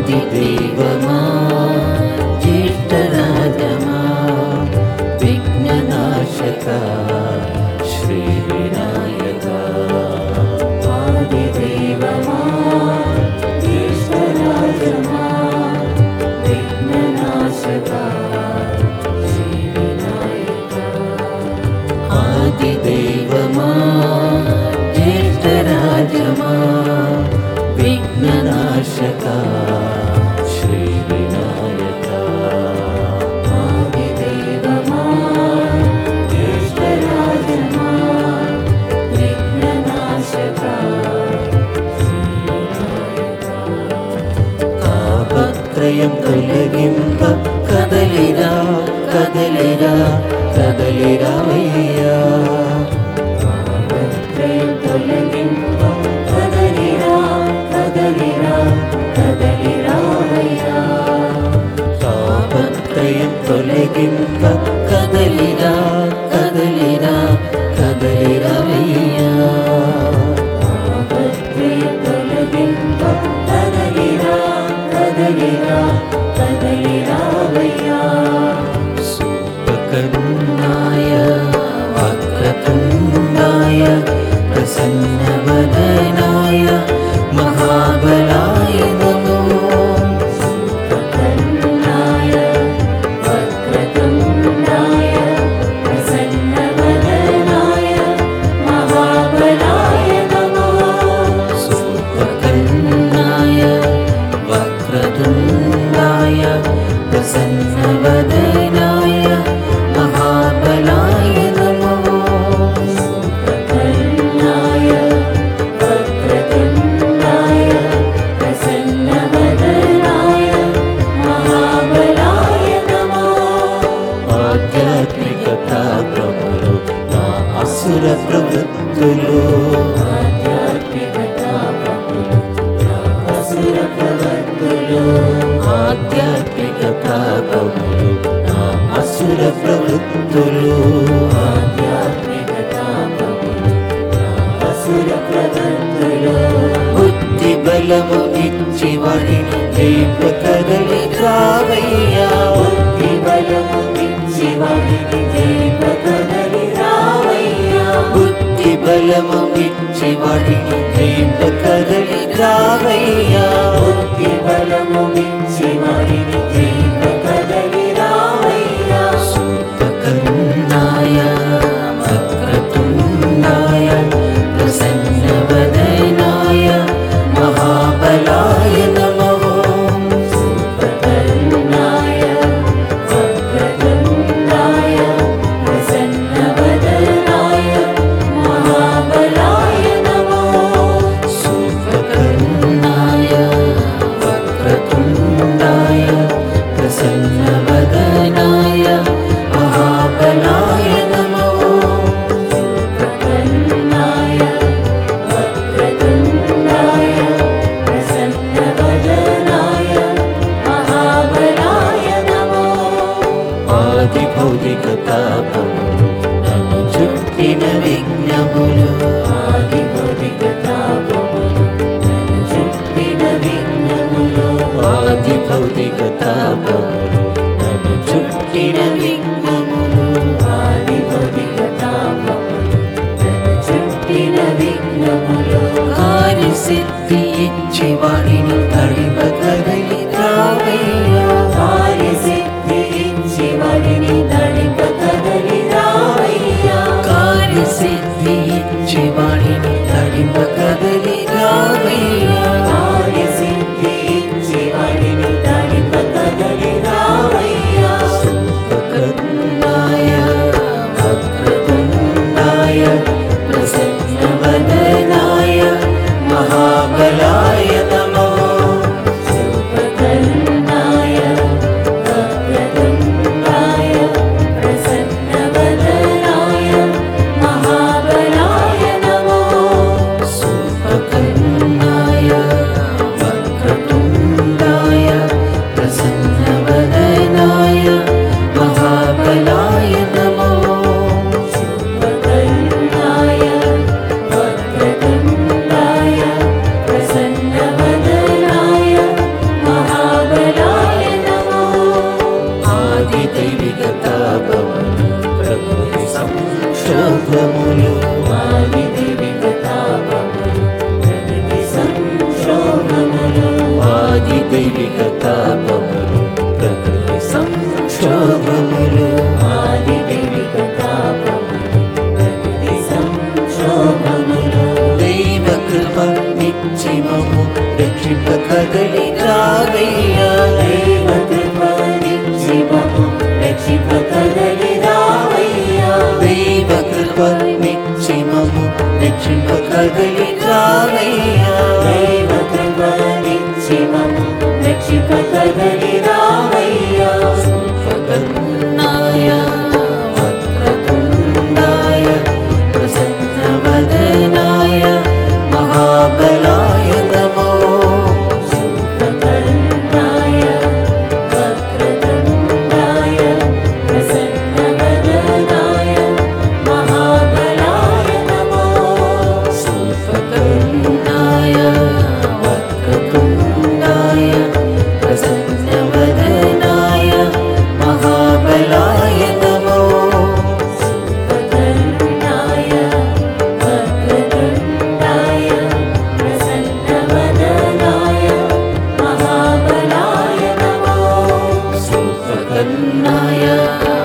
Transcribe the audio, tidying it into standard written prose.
ఆదిదేవమా జ్యేష్ఠరాజమా విఘ్ననాశక శ్రీ వినాయక ఆదిదేవమా జ్యేష్ఠరాజమా విఘ్ననాశక శ్రీ వినాయక ఆదిదేవమా జ్యేష్ఠరాజమా విఘ్ననాశక శ్రీ వినాయక ఆదిదేవమా జ్యేష్ఠరాజమా విఘ్ననాశక శ్రీ వినాయక తాపత్రయం తొలగింప కదలిరా కదలిరా కదలిరావయ్యా తాపత్రయం తొలగింప కదలిరా కదలిరా కదలిరావయ్యా తాపత్రయం తొలగింప కదలిరా కదలిరా కదలిరావయ్యా తాపత్రయం తొలగింప కదలిరా కదలిరా కదలిరావయ్యా సూపకరుణాయ వక్రతుండాయ ప్రసన్నవదనాయ మహాబలాయ నమో సూపకరుణాయ వక్రతుండాయ ప్రసన్నవదనాయ మహాబలాయ నమో సూపకరుణాయ వక్రతుండాయ ప్రసన్నవదనాయ మహాబలాయ నమో సూపకరుణాయ వక్రతుండాయ ప్రసన్నవదనాయ మహాబలాయ నమో ఆధ్యాత్మికతా ప్రభులు నా అసుర ప్రవృత్తులు ఆధ్యాత్మికతా ప్రభులు నా అసుర ప్రవృత్తులు ఆధ్యాత్మికతా ప్రభులు నా అసుర ప్రవృత్తులు ఆధ్యాత్మికతా ప్రభులు నా అసుర ప్రవృత్తులు బుద్ధి బలము ఇచ్చి వారిని జైప కదలి రావయ్యా బుద్ధి బలము ఇచ్చి వారిని జైప కదలి రావయ్యా బుద్ధి బలము ఇచ్చి వారిని జైప కదలి రావయ్యా బుద్ధి బలము ఇచ్చి వారిని జైప కదలి రావయ్యా సూపకరుణాయ వక్రతుండాయ ప్రసన్నవదనాయ మహాబలాయ నమో సూపకరుణాయ వక్రతుండాయ ప్రసన్నవదనాయ మహాబలాయ నమో సూపకరుణాయ వక్రతుండాయ ప్రసన్నవదనాయ మహాబలాయ నమో సూపకరుణాయ వక్రతుండాయ ప్రసన్నవదనాయ మహాబలాయ నమో ఆది భౌతిక తాపములు నన్ను చుట్టిన విఘ్నములు ఆది భౌతిక తాపములు నన్ను చుట్టిన విఘ్నములు ఆది భౌతిక తాపములు నన్ను చుట్టిన విఘ్నములు ఆది భౌతిక తాపములు నన్ను చుట్టిన విఘ్నములు కార్యసిద్ధి ఇచ్చి వారిని తడిప కదలి రావయ్యా కార్యసిద్ధి ఇచ్చి వారిని తడిప కదలి రావయ్యా కార్యసిద్ధి ఇచ్చి వారిని తడిప కదలి రావయ్యా కార్యసిద్ధి ఇచ్చి వారిని తడిప కదలి రావయ్యా ఆది దైవిక తాపములు ప్రకృతి సంక్షోభములు ఆది దైవిక తాపములు ప్రకృతి సంక్షోభములు ఆది దైవిక తాపములు ప్రకృతి సంక్షోభములు ఆది దైవిక తాపములు ప్రకృతి సంక్షోభములు దైవ కృప నిత్యమము రక్షింప కదలి రావయ్యా దైవ కృప నిత్యమము రక్షింప కదలి రావయ్యా దైవ కృప నిత్యమము రక్షింప కదలి రావయ్యా దైవ కృప నిత్యమము రక్షింప కదలి రావయ్యా సుఖకర్ణాయ వక్రతుండాయ ప్రసన్నవదనాయ మహాబలాయ నమో సుఖకర్ణాయ వక్రతుండాయ ప్రసన్నవదనాయ మహాబలాయ నమో సుఖకర్ణాయ వక్రతుండాయ ప్రసన్నవదనాయ మహాబలాయ నమో సుఖకర్ణాయ వక్రతుండాయ ప్రసన్నవదనాయ మహాబలాయ నమో సుఖకర్ణాయ